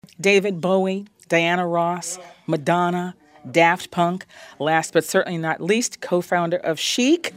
David Bowie, Diana Ross, Madonna, Daft Punk, last but certainly not least, co-founder of Chic.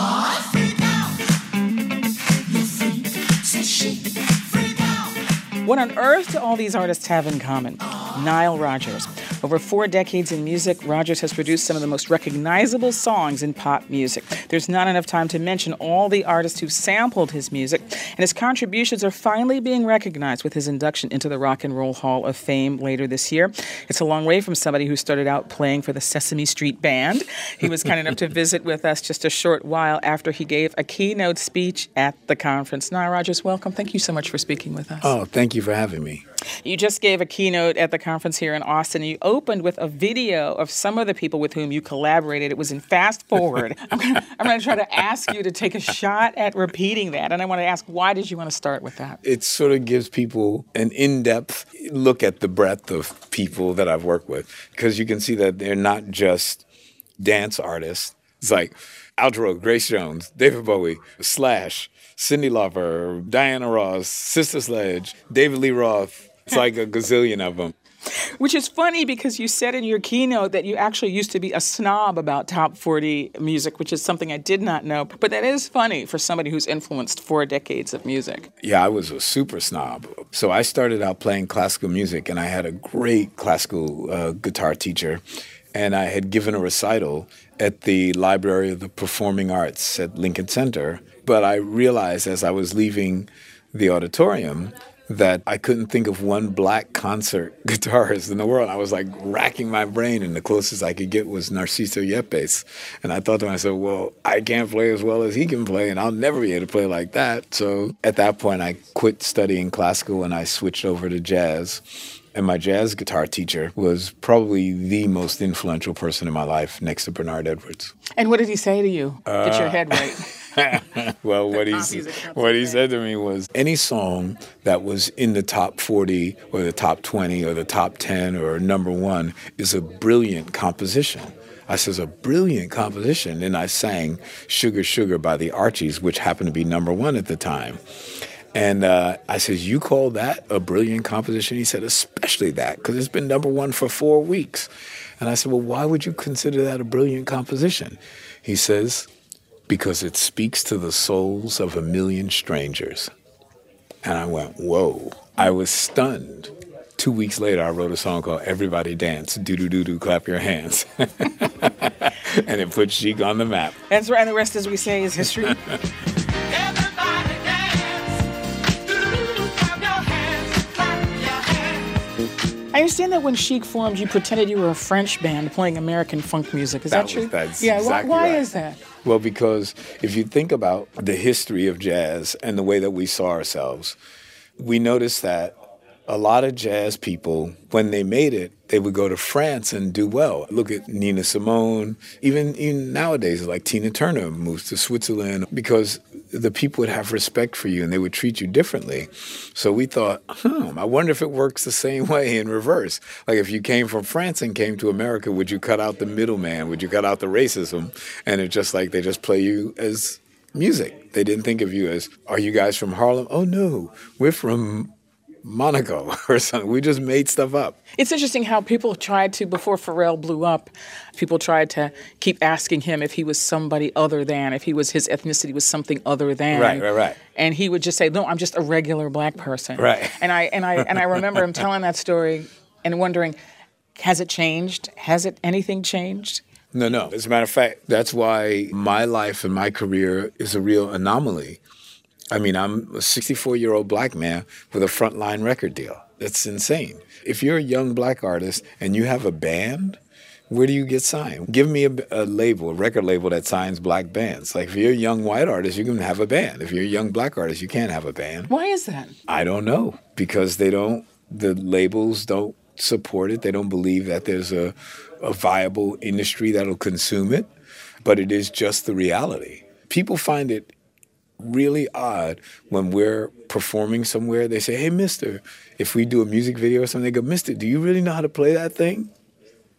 What on earth do all these artists have in common? Nile Rodgers. Over 4 decades in music, Rodgers has produced some of the most recognizable songs in pop music. There's not enough time to mention all the artists who sampled his music, and his contributions are finally being recognized with his induction into the Rock and Roll Hall of Fame later this year. It's a long way from somebody who started out playing for the Sesame Street Band. He was kind enough to visit with us just a short while after he gave a keynote speech at the conference. Nile Rodgers, welcome. Thank you so much for speaking with us. Oh, thank you for having me. You just gave a keynote at the conference here in Austin. You opened with a video of some of the people with whom you collaborated. It was in fast forward. I'm going to try to ask you to take a shot at repeating that. And I want to ask, why did you want to start with that? It sort of gives people an in-depth look at the breadth of people that I've worked with, because you can see that they're not just dance artists. It's like Outro, Grace Jones, David Bowie, Slash, Cyndi Lauper, Diana Ross, Sister Sledge, David Lee Roth. It's like a gazillion of them. Which is funny because you said in your keynote that you actually used to be a snob about top 40 music, which is something I did not know. But that is funny for somebody who's influenced 4 decades of music. Yeah, I was a super snob. So I started out playing classical music, and I had a great classical guitar teacher. And I had given a recital at the Library of the Performing Arts at Lincoln Center. But I realized as I was leaving the auditorium that I couldn't think of one black concert guitarist in the world. I was like racking my brain, and the closest I could get was Narciso Yepes. And I thought to myself, well, I can't play as well as he can play, and I'll never be able to play like that. So at that point, I quit studying classical and I switched over to jazz. And my jazz guitar teacher was probably the most influential person in my life, next to Bernard Edwards. And what did he say to you? Get your head right. Well, what he said to me was, any song that was in the top 40 or the top 20 or the top 10 or number 1 is a brilliant composition. I says, a brilliant composition. And I sang Sugar, Sugar by the Archies, which happened to be number 1 at the time. And I says, you call that a brilliant composition? He said, especially that, because it's been number 1 for 4 weeks. And I said, well, why would you consider that a brilliant composition? He says, because it speaks to the souls of a million strangers. And I went, whoa. I was stunned. 2 weeks later, I wrote a song called Everybody Dance, Do-do-do-do, clap your hands. And it put Chic on the map. That's right, and the rest, as we say, is history. I understand that when Chic formed, you pretended you were a French band playing American funk music. Is that true? That's yeah. Exactly why right. is that? Well, because if you think about the history of jazz and the way that we saw ourselves, we noticed that a lot of jazz people, when they made it, they would go to France and do well. Look at Nina Simone. Even nowadays, like Tina Turner moves to Switzerland because the people would have respect for you and they would treat you differently. So we thought, I wonder if it works the same way in reverse. Like if you came from France and came to America, would you cut out the middleman? Would you cut out the racism? And it's just like they just play you as music. They didn't think of you as, are you guys from Harlem? Oh, no, we're from Monaco or something. We just made stuff up. It's interesting how people tried to, before Pharrell blew up, people tried to keep asking him if he was somebody other than, if his ethnicity was something other than. Right. And he would just say, no, I'm just a regular black person. Right. And I remember him telling that story and wondering, has it changed? Has anything changed? No. As a matter of fact, that's why my life and my career is a real anomaly. I mean, I'm a 64-year-old black man with a frontline record deal. That's insane. If you're a young black artist and you have a band, where do you get signed? Give me a label, a record label that signs black bands. Like if you're a young white artist, you can have a band. If you're a young black artist, you can't have a band. Why is that? I don't know. Because the labels don't support it. They don't believe that there's a viable industry that'll consume it. But it is just the reality. People find it really odd when we're performing somewhere. They say, hey, mister, if we do a music video or something, they go, mister, do you really know how to play that thing?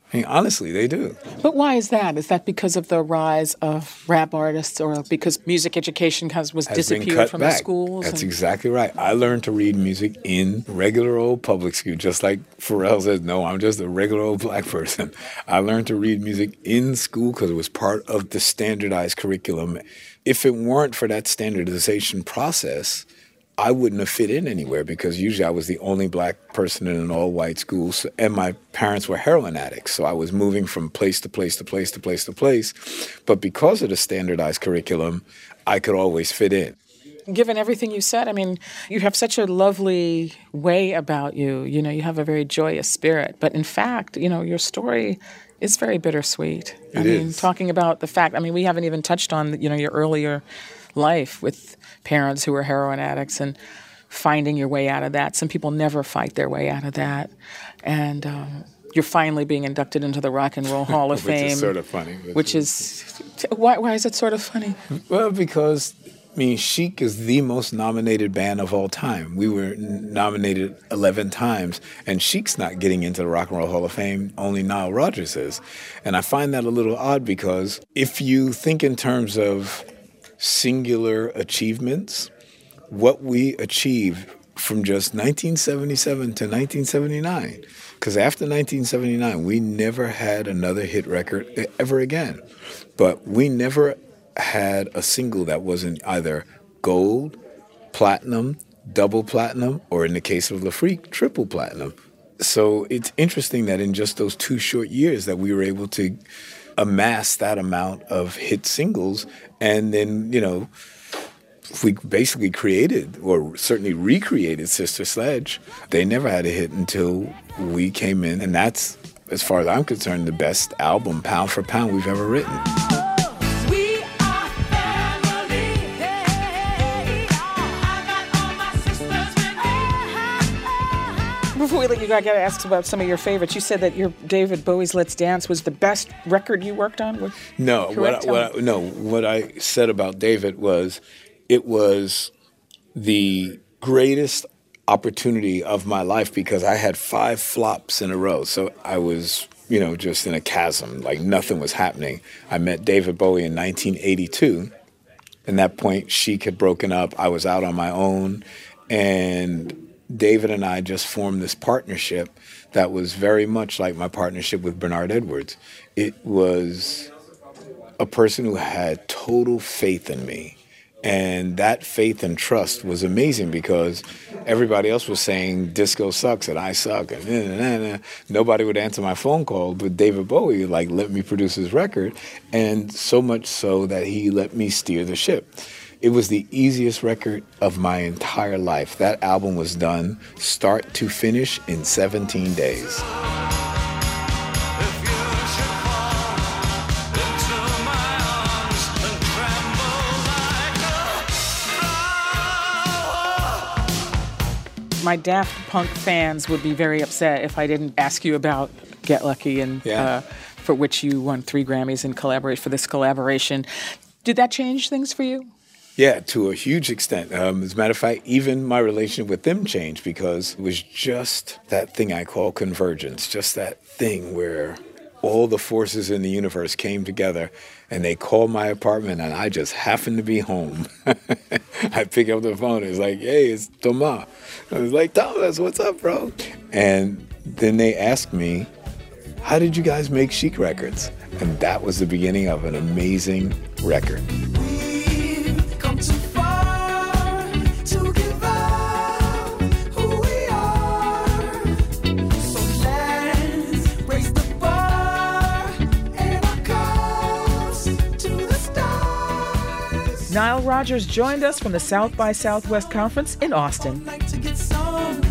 I mean, honestly, they do. But why is that? Is that because of the rise of rap artists, or because music education was disappeared from the schools? That's exactly right. I learned to read music in regular old public school, just like Pharrell says, no, I'm just a regular old black person. I learned to read music in school because it was part of the standardized curriculum. If it weren't for that standardization process, I wouldn't have fit in anywhere, because usually I was the only black person in an all-white school, and my parents were heroin addicts, so I was moving from place to place to place to place to place. But because of the standardized curriculum, I could always fit in. Given everything you said, I mean, you have such a lovely way about you. You know, you have a very joyous spirit. But in fact, you know, your story is very bittersweet. I mean, talking about the fact, I mean, we haven't even touched on, you know, your earlier life with parents who were heroin addicts and finding your way out of that. Some people never fight their way out of that. And you're finally being inducted into the Rock and Roll Hall of Fame. Which is sort of funny. Why is it sort of funny? Well, because, I mean, Chic is the most nominated band of all time. We were nominated 11 times, and Chic's not getting into the Rock and Roll Hall of Fame, only Nile Rodgers is. And I find that a little odd, because if you think in terms of singular achievements, what we achieved from just 1977 to 1979, because after 1979, we never had another hit record ever again. But we never had a single that wasn't either gold, platinum, double platinum, or in the case of LaFreak, triple platinum. So it's interesting that in just those 2 short years that we were able to amass that amount of hit singles. And then, you know, we basically created, or certainly recreated, Sister Sledge. They never had a hit until we came in. And that's, as far as I'm concerned, the best album, pound for pound, we've ever written. Before we let you go, I got to ask about some of your favorites. You said that your David Bowie's Let's Dance was the best record you worked on? No, what I said about David was it was the greatest opportunity of my life, because I had 5 flops in a row. So I was, you know, just in a chasm, like nothing was happening. I met David Bowie in 1982. At that point, Chic had broken up. I was out on my own, and David and I just formed this partnership that was very much like my partnership with Bernard Edwards. It was a person who had total faith in me. And that faith and trust was amazing, because everybody else was saying disco sucks and I suck and nobody would answer my phone call. But David Bowie, like, let me produce his record, and so much so that he let me steer the ship. It was the easiest record of my entire life. That album was done start to finish in 17 days. My Daft Punk fans would be very upset if I didn't ask you about Get Lucky, and for which you won 3 Grammys for this collaboration. Did that change things for you? Yeah, to a huge extent. As a matter of fact, even my relationship with them changed, because it was just that thing I call convergence, just that thing where all the forces in the universe came together, and they called my apartment, and I just happened to be home. I pick up the phone, it's like, hey, it's Thomas. I was like, Thomas, what's up, bro? And then they asked me, how did you guys make Chic records? And that was the beginning of an amazing record. Nile Rodgers joined us from the South by Southwest Conference in Austin.